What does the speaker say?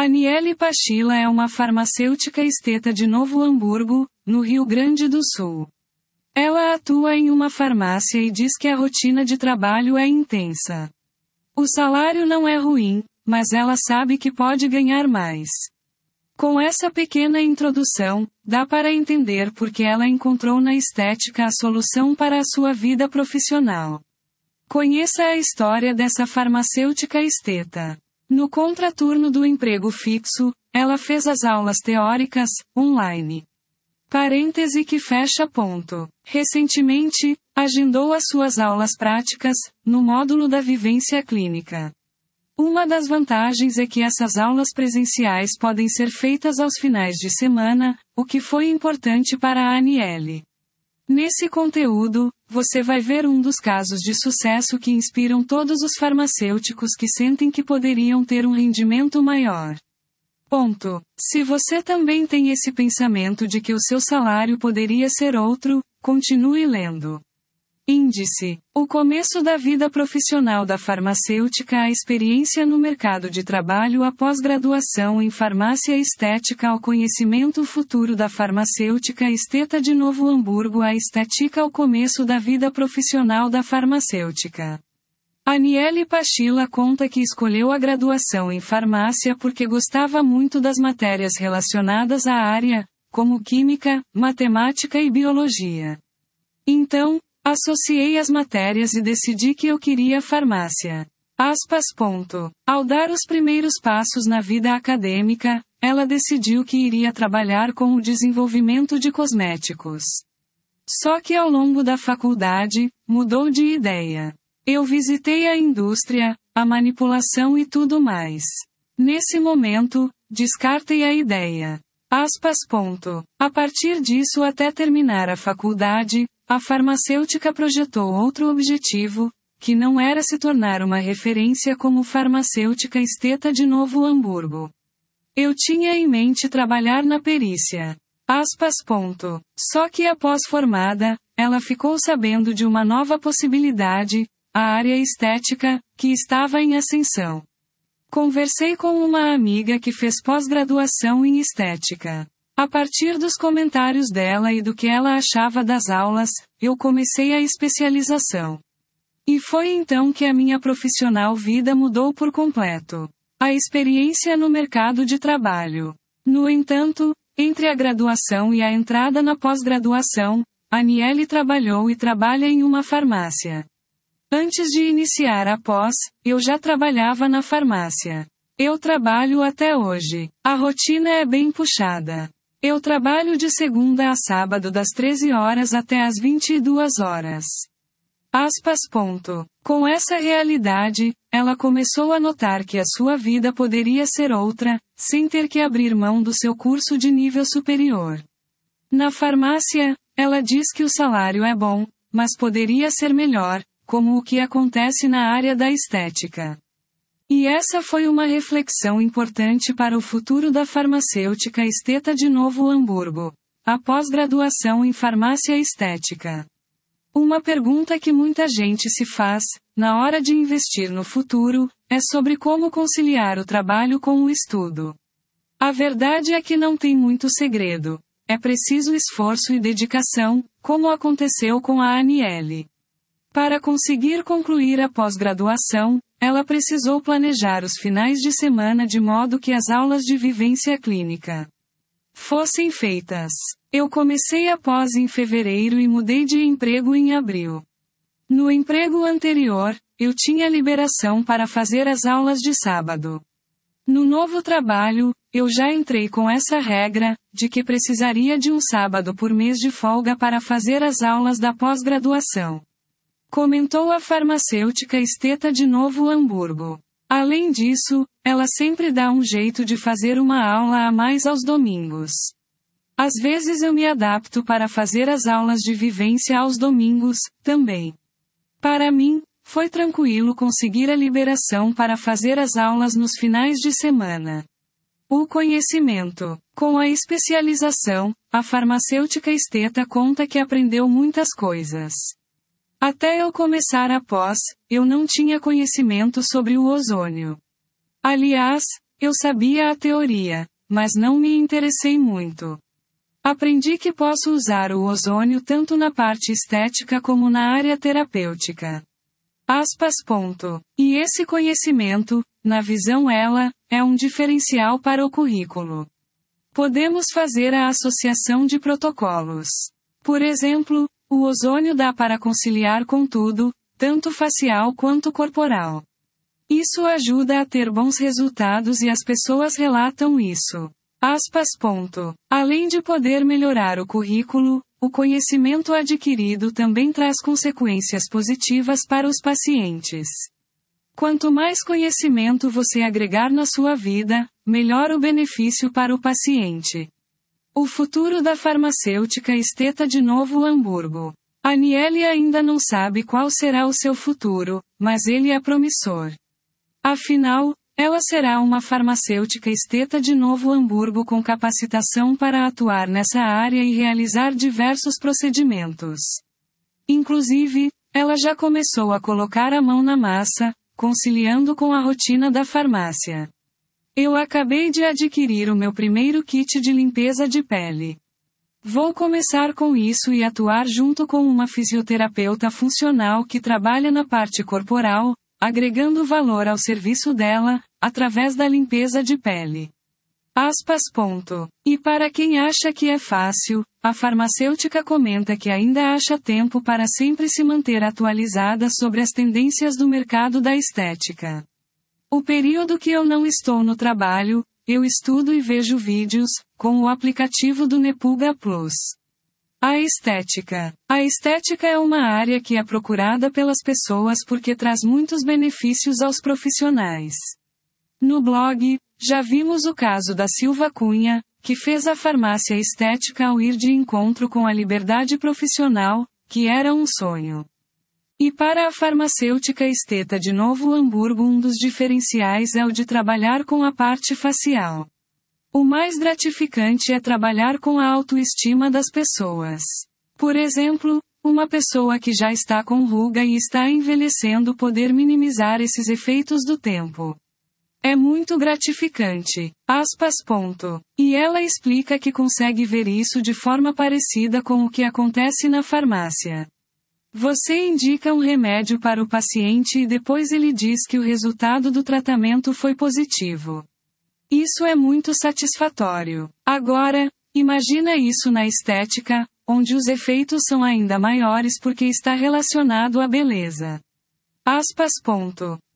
Aniele Pachila é uma farmacêutica esteta de Novo Hamburgo, no Rio Grande do Sul. Ela atua em uma farmácia e diz que a rotina de trabalho é intensa. O salário não é ruim, mas ela sabe que pode ganhar mais. Com essa pequena introdução, dá para entender por que ela encontrou na estética a solução para a sua vida profissional. Conheça a história dessa farmacêutica esteta. No contraturno do emprego fixo, ela fez as aulas teóricas, online. Parêntese que fecha ponto. Recentemente, agendou as suas aulas práticas, no módulo da vivência clínica. Uma das vantagens é que essas aulas presenciais podem ser feitas aos finais de semana, o que foi importante para a Aniele. Nesse conteúdo, você vai ver um dos casos de sucesso que inspiram todos os farmacêuticos que sentem que poderiam ter um rendimento maior. Ponto. Se você também tem esse pensamento de que o seu salário poderia ser outro, continue lendo. Índice: o começo da vida profissional da farmacêutica, a experiência no mercado de trabalho, a pós-graduação em farmácia estética, ao conhecimento futuro da farmacêutica esteta de Novo Hamburgo, a estética ao começo da vida profissional da farmacêutica. Aniele Pachila conta que escolheu a graduação em farmácia porque gostava muito das matérias relacionadas à área, como química, matemática e biologia. Então, associei as matérias e decidi que eu queria farmácia. Ao dar os primeiros passos na vida acadêmica, ela decidiu que iria trabalhar com o desenvolvimento de cosméticos. Só que ao longo da faculdade, mudou de ideia. Eu visitei a indústria, a manipulação e tudo mais. Nesse momento, descartei a ideia. A partir disso, até terminar a faculdade, a farmacêutica projetou outro objetivo, que não era se tornar uma referência como farmacêutica esteta de Novo Hamburgo. Eu tinha em mente trabalhar na perícia. Só que após formada, ela ficou sabendo de uma nova possibilidade, a área estética, que estava em ascensão. Conversei com uma amiga que fez pós-graduação em estética. A partir dos comentários dela e do que ela achava das aulas, eu comecei a especialização. E foi então que a minha profissional vida mudou por completo. A experiência no mercado de trabalho. No entanto, entre a graduação e a entrada na pós-graduação, Aniele trabalhou e trabalha em uma farmácia. Antes de iniciar a pós, eu já trabalhava na farmácia. Eu trabalho até hoje. A rotina é bem puxada. Eu trabalho de segunda a sábado das 13 horas até as 22 horas. Com essa realidade, ela começou a notar que a sua vida poderia ser outra, sem ter que abrir mão do seu curso de nível superior. Na farmácia, ela diz que o salário é bom, mas poderia ser melhor, como o que acontece na área da estética. E essa foi uma reflexão importante para o futuro da farmacêutica esteta de Novo Hamburgo, a pós-graduação em farmácia estética. Uma pergunta que muita gente se faz, na hora de investir no futuro, é sobre como conciliar o trabalho com o estudo. A verdade é que não tem muito segredo. É preciso esforço e dedicação, como aconteceu com a Aniele. Para conseguir concluir a pós-graduação, ela precisou planejar os finais de semana de modo que as aulas de vivência clínica fossem feitas. Eu comecei a pós em fevereiro e mudei de emprego em abril. No emprego anterior, eu tinha liberação para fazer as aulas de sábado. No novo trabalho, eu já entrei com essa regra, de que precisaria de um sábado por mês de folga para fazer as aulas da pós-graduação. Comentou a farmacêutica esteta de Novo Hamburgo. Além disso, ela sempre dá um jeito de fazer uma aula a mais aos domingos. Às vezes eu me adapto para fazer as aulas de vivência aos domingos, também. Para mim, foi tranquilo conseguir a liberação para fazer as aulas nos finais de semana. O conhecimento. Com a especialização, a farmacêutica esteta conta que aprendeu muitas coisas. Até eu começar a pós, eu não tinha conhecimento sobre o ozônio. Aliás, Eu sabia a teoria, mas não me interessei muito. Aprendi que posso usar o ozônio tanto na parte estética como na área terapêutica. Aspas. E esse conhecimento, na visão ela, é um diferencial para o currículo. Podemos fazer a associação de protocolos. Por exemplo, o ozônio dá para conciliar com tudo, tanto facial quanto corporal. Isso ajuda a ter bons resultados e as pessoas relatam isso. Aspas. Além de poder melhorar o currículo, o conhecimento adquirido também traz consequências positivas para os pacientes. Quanto mais conhecimento você agregar na sua vida, melhor o benefício para o paciente. O futuro da farmacêutica esteta de Novo Hamburgo. Aniele ainda não sabe qual será o seu futuro, mas ele é promissor. Afinal, ela será uma farmacêutica esteta de Novo Hamburgo com capacitação para atuar nessa área e realizar diversos procedimentos. Inclusive, ela já começou a colocar a mão na massa, conciliando com a rotina da farmácia. Eu acabei de adquirir o meu primeiro kit de limpeza de pele. Vou começar com isso e atuar junto com uma fisioterapeuta funcional que trabalha na parte corporal, agregando valor ao serviço dela, através da limpeza de pele. Aspas. E para quem acha que é fácil, a farmacêutica comenta que ainda acha tempo para sempre se manter atualizada sobre as tendências do mercado da estética. O período que eu não estou no trabalho, eu estudo e vejo vídeos, com o aplicativo do Nepuga Plus. A estética. A estética é uma área que é procurada pelas pessoas porque traz muitos benefícios aos profissionais. No blog, já vimos o caso da Silva Cunha, que fez a farmácia estética ao ir de encontro com a liberdade profissional, que era um sonho. E para a farmacêutica esteta de Novo Hamburgo, um dos diferenciais é o de trabalhar com a parte facial. O mais gratificante é trabalhar com a autoestima das pessoas. Por exemplo, uma pessoa que já está com ruga e está envelhecendo poder minimizar esses efeitos do tempo. É muito gratificante. Aspas. E ela explica que consegue ver isso de forma parecida com o que acontece na farmácia. Você indica um remédio para o paciente e depois ele diz que o resultado do tratamento foi positivo. Isso é muito satisfatório. Agora, imagina isso na estética, onde os efeitos são ainda maiores porque está relacionado à beleza. Aspas.